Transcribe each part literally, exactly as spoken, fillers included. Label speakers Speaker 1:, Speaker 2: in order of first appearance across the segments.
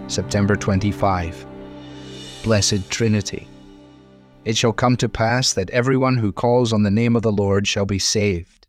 Speaker 1: September twenty-fifth. Blessed Trinity. It shall come to pass that everyone who calls on the name of the Lord shall be saved.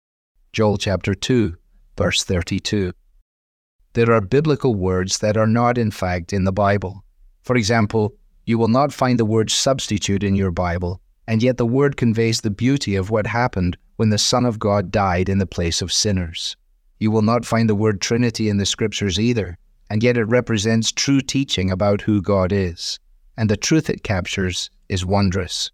Speaker 1: Joel chapter two, verse thirty-two. There are biblical words that are not in fact in the Bible. For example, you will not find the word substitute in your Bible, and yet the word conveys the beauty of what happened when the Son of God died in the place of sinners. You will not find the word Trinity in the Scriptures either, and yet it represents true teaching about who God is, and the truth it captures is wondrous.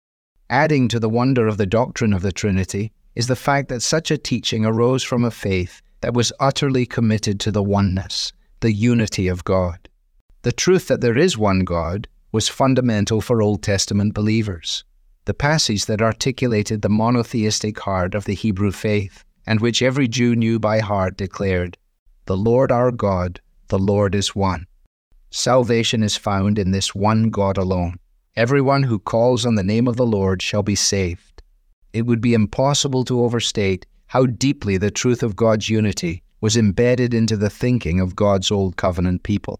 Speaker 1: Adding to the wonder of the doctrine of the Trinity is the fact that such a teaching arose from a faith that was utterly committed to the oneness, the unity of God. The truth that there is one God was fundamental for Old Testament believers. The passage that articulated the monotheistic heart of the Hebrew faith, and which every Jew knew by heart, declared, "The Lord our God, the Lord is one." Salvation is found in this one God alone. Everyone who calls on the name of the Lord shall be saved. It would be impossible to overstate how deeply the truth of God's unity was embedded into the thinking of God's Old Covenant people.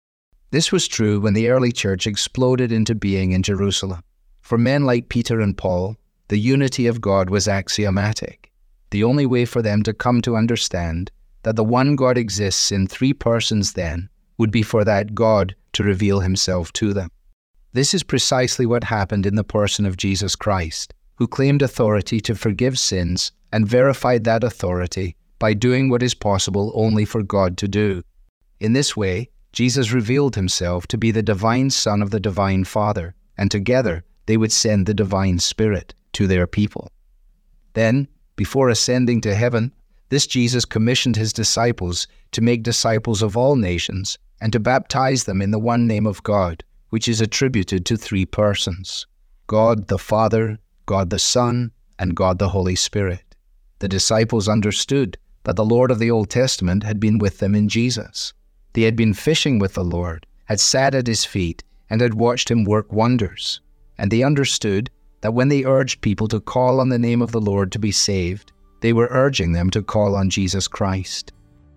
Speaker 1: This was true when the early church exploded into being in Jerusalem. For men like Peter and Paul, the unity of God was axiomatic. The only way for them to come to understand that the one God exists in three persons then would be for that God to reveal himself to them. This is precisely what happened in the person of Jesus Christ, who claimed authority to forgive sins and verified that authority by doing what is possible only for God to do. In this way, Jesus revealed himself to be the divine Son of the divine Father, and together they would send the divine Spirit to their people. Then, before ascending to heaven, this Jesus commissioned his disciples to make disciples of all nations and to baptize them in the one name of God, which is attributed to three persons: God the Father, God the Son, and God the Holy Spirit. The disciples understood that the Lord of the Old Testament had been with them in Jesus. They had been fishing with the Lord, had sat at his feet, and had watched him work wonders. And they understood that when they urged people to call on the name of the Lord to be saved, they were urging them to call on Jesus Christ.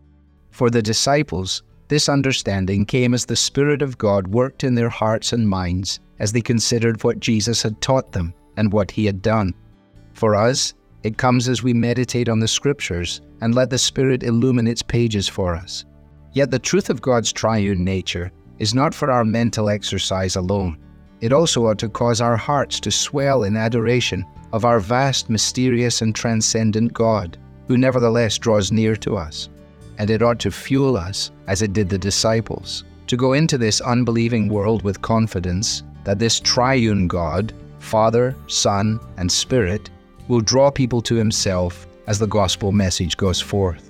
Speaker 1: For the disciples, this understanding came as the Spirit of God worked in their hearts and minds as they considered what Jesus had taught them and what he had done. For us, it comes as we meditate on the Scriptures and let the Spirit illumine its pages for us. Yet the truth of God's triune nature is not for our mental exercise alone. It also ought to cause our hearts to swell in adoration of our vast, mysterious, and transcendent God, who nevertheless draws near to us. And it ought to fuel us, as it did the disciples, to go into this unbelieving world with confidence that this triune God, Father, Son, and Spirit, will draw people to himself as the gospel message goes forth.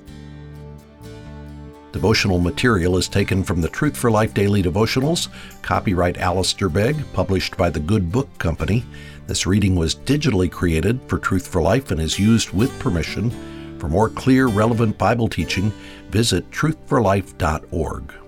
Speaker 2: Devotional material is taken from the Truth for Life Daily Devotionals, copyright Alistair Begg, published by the Good Book Company. This reading was digitally created for Truth for Life and is used with permission. For more clear, relevant Bible teaching, visit truth for life dot org.